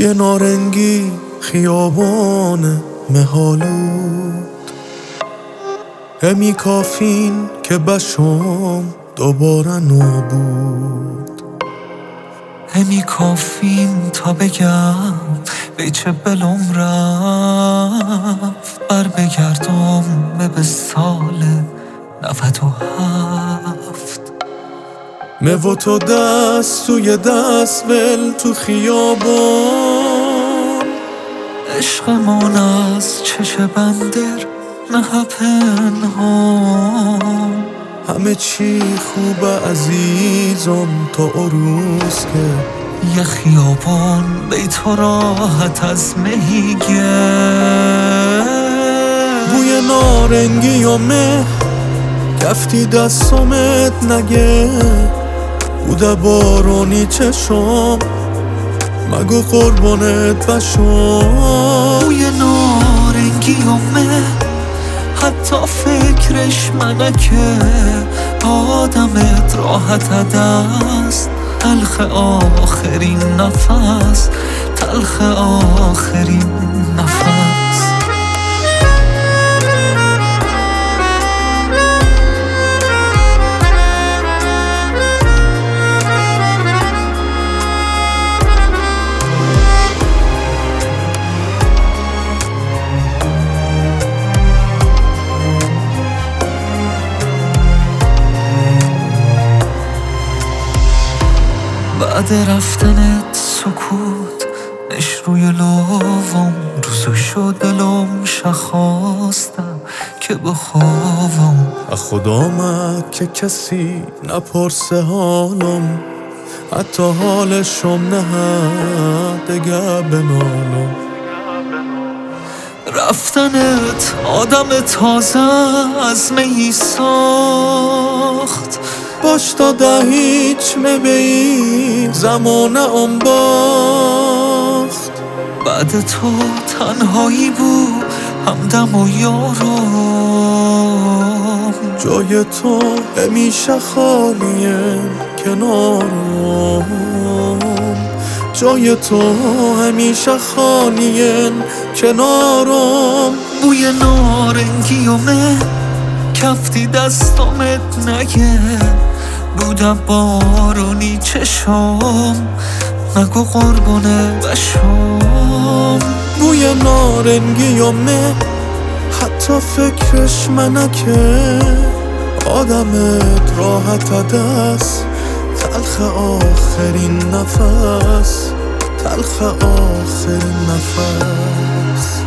بوی نارنگی خیابان مهالود، همی کافین که بشم دوباره نابود. همی کافین تا بگم به چه بلوم رفت، بر بگردم به سال 97. و تو دست توی دست ول تو خیابان، عشقمون از چش بندر نه پنهان. همه چی خوبه عزیزم تا عروس که یه خیابان بی تو راحت از مهیگه. بوی نارنگی و مه کفتی دستمت نگه، بوده بارونی چشم مگو قربونت بشم. بوی نارنگی و مه حتی فکرش منکه، آدمت راحت دست تلخ آخرین نفس، تلخ آخرین نفس. بعد رفتنت سکوت نش روی لوام، روزو شد دلم شخواستم که بخوابم. خدا مد که کسی نپرسه حالم، حتی حالشم نه دگه بنالم. رفتنت آدم تازه از می ساخت، باش تا ده هیچ مبین زمانه باخت. بعد تو تنهایی بود همدم و یارم، جای تو همیشه خالیه کنارم، جای تو همیشه خالیه کنارم. بوی نارنگی و مه کفتی دستمت نگه، بودم بارونی چشم نگو قربونه بشم. بوی نارنگی و مه حتی فکرش منکه، آدمت راحت دست تلخ آخرین نفس، تلخ آخرین نفس.